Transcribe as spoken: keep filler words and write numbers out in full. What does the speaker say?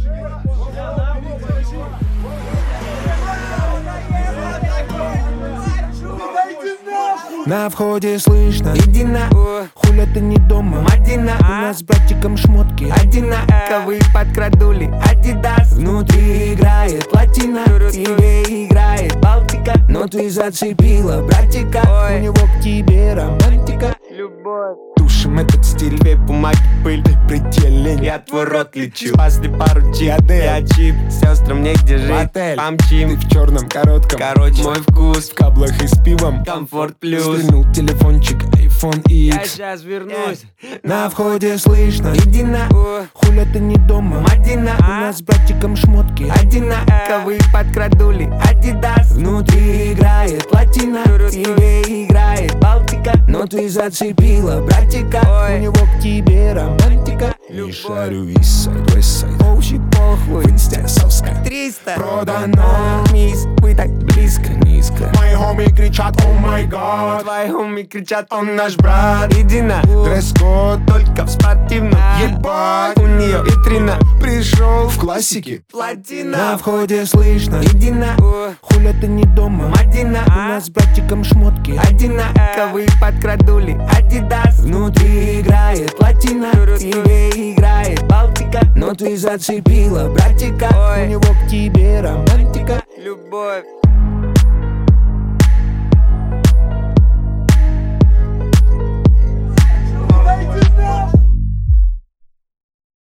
На входе слышно: иди на, хуля ты не дома, Мадина. У нас с братиком шмотки одинаковые, подкрадули Адидас. Внутри играет латина, тебе играет Балтика. Но ты зацепила братика, у него к тебе романтика. Любовь. Тушим этот стиль, две бумаги, пыль, ты предельный, я твой рот лечу. Спасли пару чип, я чип, сестрам негде жить, отель. помчим. Ты в черном коротком, Короче, мой вкус в каблах и с пивом. комфорт плюс. Стрельнул телефончик, айфон Я икс. сейчас вернусь. На входе слышно: иди на, хуля ты не дома, Мадина. У нас с братиком шмотки одинаковые, подкрадули Адидас. Внутри играет латина, тебе играет Балтика. Но ты зацепила братика, у него к тебе романтика. Не шарю виссайд, вестсайд, Оущи похуй, в инсте соска. триста Продано, мисс, вы так близко. низко. Мои хоми кричат: о май гад. Твои хоми кричат: он наш брат. Иди на, Дресс-код только в спортивном. ебать. У нее витрина, Пришел в классике. платина. На входе слышно: иди на, хуля ты не дома, Мадина. У нас с братиком шмотки одинаковые, подкрадули Адидас. Внутри играет латина, тебе играет Балтика. Но ты зацепила братика, у него к тебе романтика. Любовь.